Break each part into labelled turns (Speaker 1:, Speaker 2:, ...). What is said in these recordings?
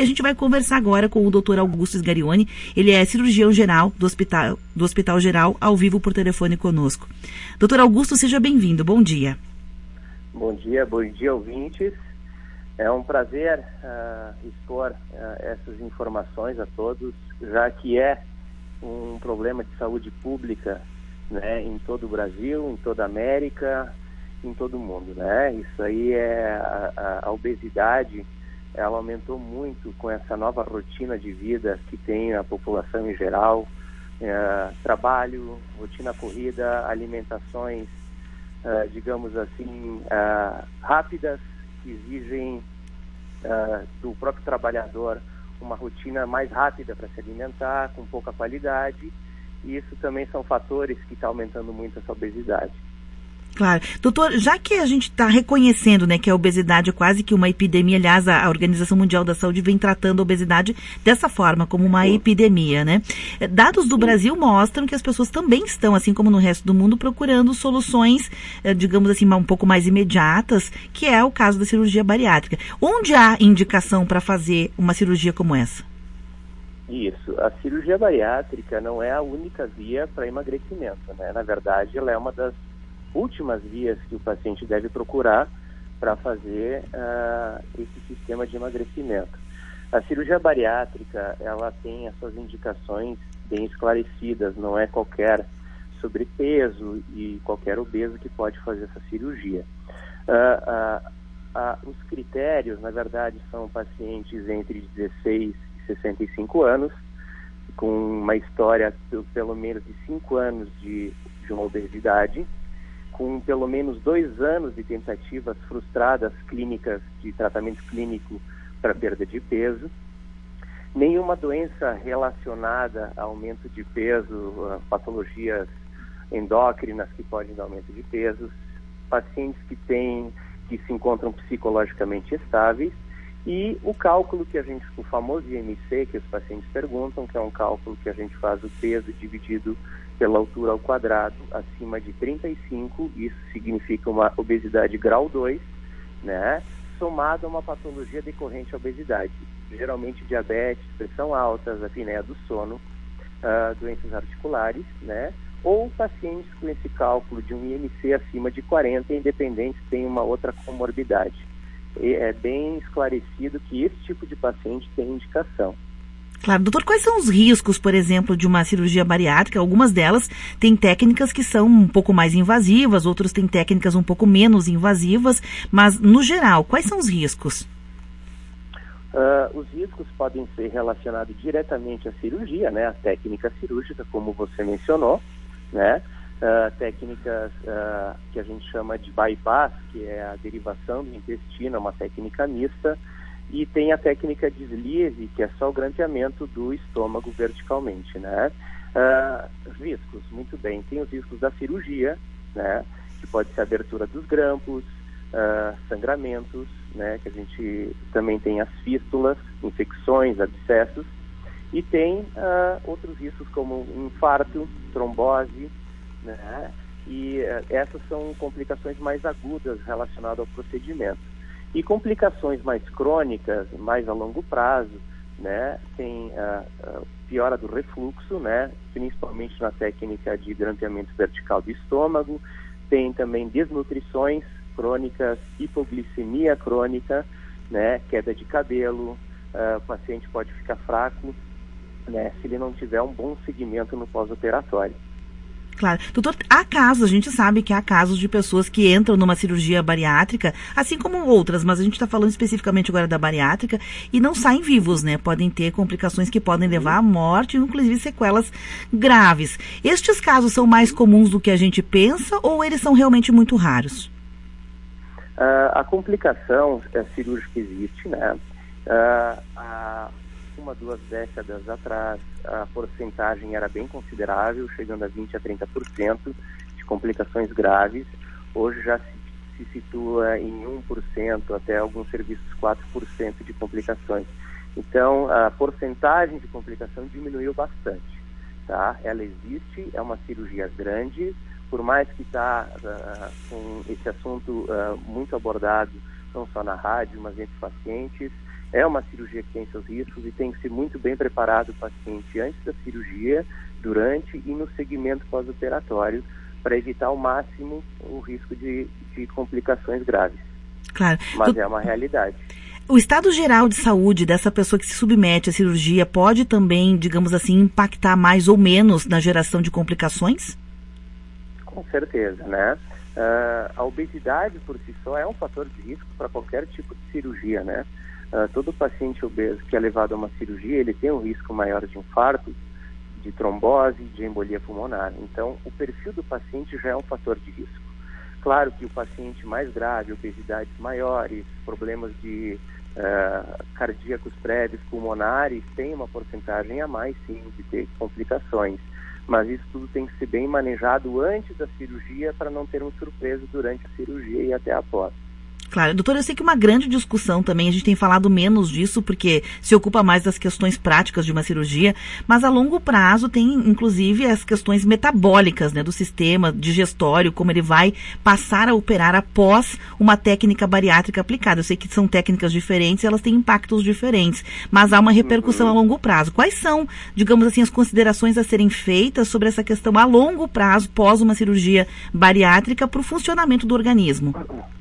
Speaker 1: a gente vai conversar agora com o Dr. Augusto Sgarione. Ele é cirurgião geral do Hospital Geral, ao vivo por telefone conosco. Dr. Augusto, seja bem-vindo. Bom dia.
Speaker 2: Bom dia, ouvintes. É um prazer expor essas informações a todos, já que é um problema de saúde pública, né, em todo o Brasil, em toda a América, em todo o mundo, né? Isso aí a obesidade, ela aumentou muito com essa nova rotina de vida que tem a população em geral, trabalho, rotina corrida, alimentações, digamos assim, rápidas, que exigem do próprio trabalhador uma rotina mais rápida para se alimentar, com pouca qualidade, e isso também são fatores que estão aumentando muito essa obesidade.
Speaker 1: Claro. Doutor, já que a gente está reconhecendo, né, que a obesidade é quase que uma epidemia, aliás, a Organização Mundial da Saúde vem tratando a obesidade dessa forma, como uma epidemia, né? Dados do Brasil mostram que as pessoas também estão, assim como no resto do mundo, procurando soluções, digamos assim, um pouco mais imediatas, que é o caso da cirurgia bariátrica. Onde há indicação para fazer uma cirurgia como essa?
Speaker 2: Isso. A cirurgia bariátrica não é a única via para emagrecimento, né? Na verdade, ela é uma das últimas vias que o paciente deve procurar para fazer esse sistema de emagrecimento. A cirurgia bariátrica, ela tem as suas indicações bem esclarecidas, não é qualquer sobrepeso e qualquer obeso que pode fazer essa cirurgia. Os critérios, na verdade, são pacientes entre 16 e 65 anos, com uma história pelo menos de 5 anos de uma obesidade, com pelo menos 2 anos de tentativas frustradas clínicas de tratamento clínico para perda de peso, nenhuma doença relacionada a aumento de peso, patologias endócrinas que podem dar aumento de peso, pacientes que se encontram psicologicamente estáveis, e o cálculo o famoso IMC, que os pacientes perguntam, que é um cálculo que a gente faz o peso dividido pela altura ao quadrado, acima de 35, isso significa uma obesidade grau 2, né, somado a uma patologia decorrente à obesidade, geralmente diabetes, pressão alta, apneia do sono, doenças articulares, né, ou pacientes com esse cálculo de um IMC acima de 40, independente se tem uma outra comorbidade. É bem esclarecido que esse tipo de paciente tem indicação.
Speaker 1: Claro. Doutor, quais são os riscos, por exemplo, de uma cirurgia bariátrica? Algumas delas têm técnicas que são um pouco mais invasivas, outras têm técnicas um pouco menos invasivas, mas, no geral, quais são os riscos?
Speaker 2: Os riscos podem ser relacionados diretamente à cirurgia, né? A técnica cirúrgica, como você mencionou, né? Técnicas que a gente chama de bypass, que é a derivação do intestino, é uma técnica mista, e tem a técnica de sleeve, que é só o grampeamento do estômago verticalmente, né? Riscos, muito bem. Tem os riscos da cirurgia, né? Que pode ser a abertura dos grampos, sangramentos, né? Que a gente também tem as fístulas, infecções, abscessos, e tem outros riscos como infarto, trombose, né? E essas são complicações mais agudas relacionadas ao procedimento. E complicações mais crônicas, mais a longo prazo, né, tem piora do refluxo, né, principalmente na técnica de grampeamento vertical do estômago, tem também desnutrições crônicas, hipoglicemia crônica, né, queda de cabelo, o paciente pode ficar fraco, né, se ele não tiver um bom seguimento no pós-operatório.
Speaker 1: Claro. Doutor, há casos, a gente sabe que há casos de pessoas que entram numa cirurgia bariátrica, assim como outras, mas a gente está falando especificamente agora da bariátrica, e não saem vivos, né? Podem ter complicações que podem levar à morte, inclusive sequelas graves. Estes casos são mais comuns do que a gente pensa, ou eles são realmente muito raros?
Speaker 2: A complicação cirúrgica existe, né? Há 1-2 décadas atrás, a porcentagem era bem considerável, chegando a 20% a 30% de complicações graves. Hoje já se situa em 1%, até alguns serviços 4% de complicações. Então, a porcentagem de complicação diminuiu bastante, tá? Ela existe, é uma cirurgia grande, por mais que está com esse assunto muito abordado, não só na rádio, mas entre pacientes, É uma cirurgia que tem seus riscos e tem que ser muito bem preparado o paciente antes da cirurgia, durante e no segmento pós-operatório, para evitar ao máximo o risco de complicações graves.
Speaker 1: Claro.
Speaker 2: Mas é uma realidade.
Speaker 1: O estado geral de saúde dessa pessoa que se submete à cirurgia pode também, digamos assim, impactar mais ou menos na geração de complicações?
Speaker 2: Com certeza, né? A obesidade por si só é um fator de risco para qualquer tipo de cirurgia, né? Todo paciente obeso que é levado a uma cirurgia, ele tem um risco maior de infarto, de trombose, de embolia pulmonar. Então, o perfil do paciente já é um fator de risco. Claro que o paciente mais grave, obesidades maiores, problemas de cardíacos prévios, pulmonares, tem uma porcentagem a mais, sim, de ter complicações. Mas isso tudo tem que ser bem manejado antes da cirurgia para não termos surpresas durante a cirurgia e até após.
Speaker 1: Claro, doutora, eu sei que uma grande discussão também, a gente tem falado menos disso porque se ocupa mais das questões práticas de uma cirurgia, mas a longo prazo tem inclusive as questões metabólicas, né, do sistema digestório, como ele vai passar a operar após uma técnica bariátrica aplicada. Eu sei que são técnicas diferentes, elas têm impactos diferentes, mas há uma repercussão a longo prazo. Quais são, digamos assim, as considerações a serem feitas sobre essa questão a longo prazo, pós uma cirurgia bariátrica, para o funcionamento do organismo?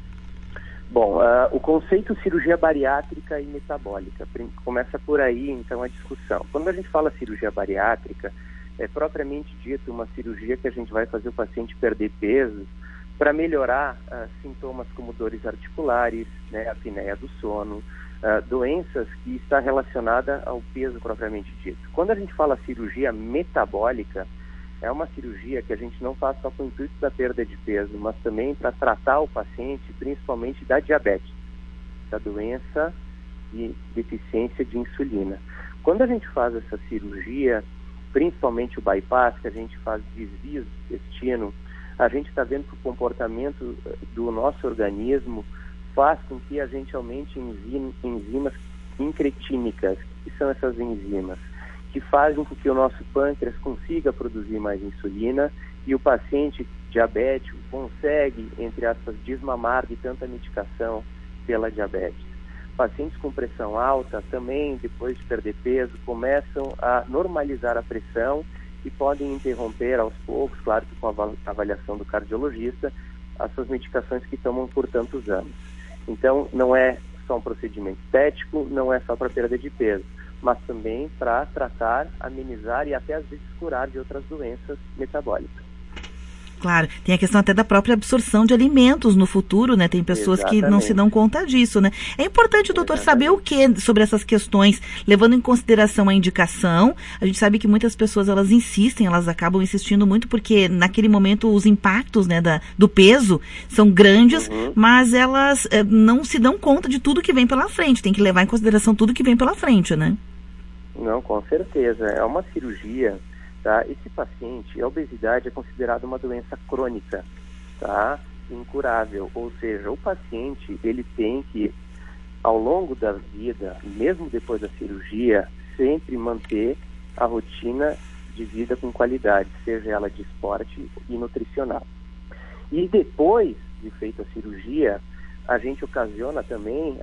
Speaker 2: Bom, o conceito cirurgia bariátrica e metabólica, começa por aí, então, a discussão. Quando a gente fala cirurgia bariátrica, é propriamente dito uma cirurgia que a gente vai fazer o paciente perder peso para melhorar sintomas como dores articulares, né, apneia do sono, doenças que está relacionada ao peso propriamente dito. Quando a gente fala cirurgia metabólica, é uma cirurgia que a gente não faz só com o intuito da perda de peso, mas também para tratar o paciente, principalmente da diabetes, da doença de deficiência de insulina. Quando a gente faz essa cirurgia, principalmente o bypass, que a gente faz desvios do intestino, a gente está vendo que o comportamento do nosso organismo faz com que a gente aumente enzimas incretínicas. O que são essas enzimas? Que fazem com que o nosso pâncreas consiga produzir mais insulina e o paciente diabético consegue, entre aspas, desmamar de tanta medicação pela diabetes. Pacientes com pressão alta também, depois de perder peso, começam a normalizar a pressão e podem interromper aos poucos, claro que com a avaliação do cardiologista, as suas medicações que tomam por tantos anos. Então, não é só um procedimento estético, não é só para perda de peso, mas também para tratar, amenizar e até às vezes curar de outras doenças metabólicas.
Speaker 1: Claro, tem a questão até da própria absorção de alimentos no futuro, né? Tem pessoas que não se dão conta disso, né? É importante, doutor, saber o que sobre essas questões, levando em consideração a indicação. A gente sabe que muitas pessoas, elas insistem, elas acabam insistindo muito porque naquele momento os impactos, né, do peso são grandes, mas elas não se dão conta de tudo que vem pela frente. Tem que levar em consideração tudo que vem pela frente, né?
Speaker 2: Não, com certeza. É uma cirurgia. Tá? Esse paciente, a obesidade é considerada uma doença crônica, tá? Incurável, ou seja, o paciente ele tem que, ao longo da vida, mesmo depois da cirurgia, sempre manter a rotina de vida com qualidade, seja ela de esporte e nutricional. E depois de feita a cirurgia, a gente ocasiona também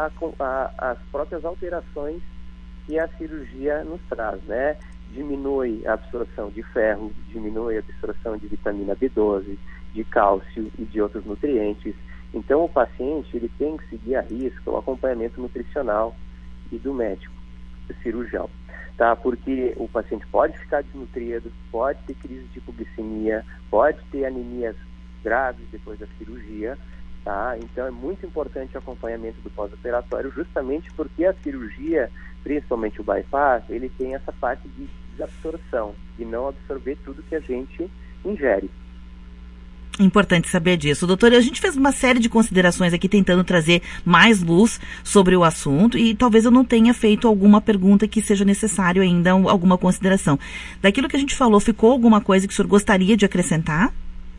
Speaker 2: as próprias alterações que a cirurgia nos traz, né? Diminui a absorção de ferro, diminui a absorção de vitamina B12, de cálcio e de outros nutrientes. Então, o paciente ele tem que seguir à risca o acompanhamento nutricional e do médico, do cirurgião, tá? Porque o paciente pode ficar desnutrido, pode ter crise de hipoglicemia, pode ter anemias graves depois da cirurgia, tá? Então, é muito importante o acompanhamento do pós-operatório, justamente porque a cirurgia, principalmente o bypass, ele tem essa parte de desabsorção, de não absorver tudo que a gente ingere.
Speaker 1: Importante saber disso. Doutor, a gente fez uma série de considerações aqui tentando trazer mais luz sobre o assunto e talvez eu não tenha feito alguma pergunta que seja necessário ainda, alguma consideração. Daquilo que a gente falou, ficou alguma coisa que o senhor gostaria de acrescentar?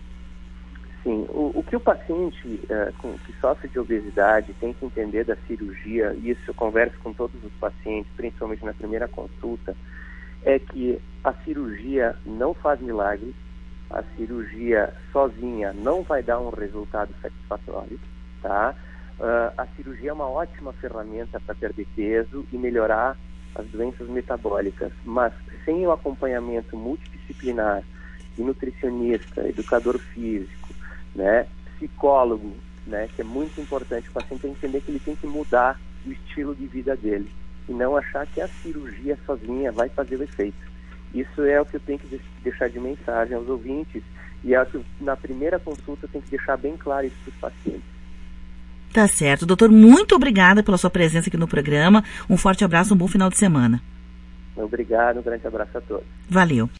Speaker 2: Sim, o que o paciente que sofre de obesidade tem que entender da cirurgia, e isso eu converso com todos os pacientes, principalmente na primeira consulta, é que a cirurgia não faz milagre, a cirurgia sozinha não vai dar um resultado satisfatório, tá? A cirurgia é uma ótima ferramenta para perder peso e melhorar as doenças metabólicas, mas sem o acompanhamento multidisciplinar de nutricionista, educador físico, né, psicólogo, né, que é muito importante, o paciente entender que ele tem que mudar o estilo de vida dele e não achar que a cirurgia sozinha vai fazer o efeito. Isso é o que eu tenho que deixar de mensagem aos ouvintes e é o que na primeira consulta eu tenho que deixar bem claro isso para os pacientes.
Speaker 1: Tá certo. Doutor, muito obrigada pela sua presença aqui no programa. Um forte abraço, um bom final de semana.
Speaker 2: Obrigado, um grande abraço a todos.
Speaker 1: Valeu.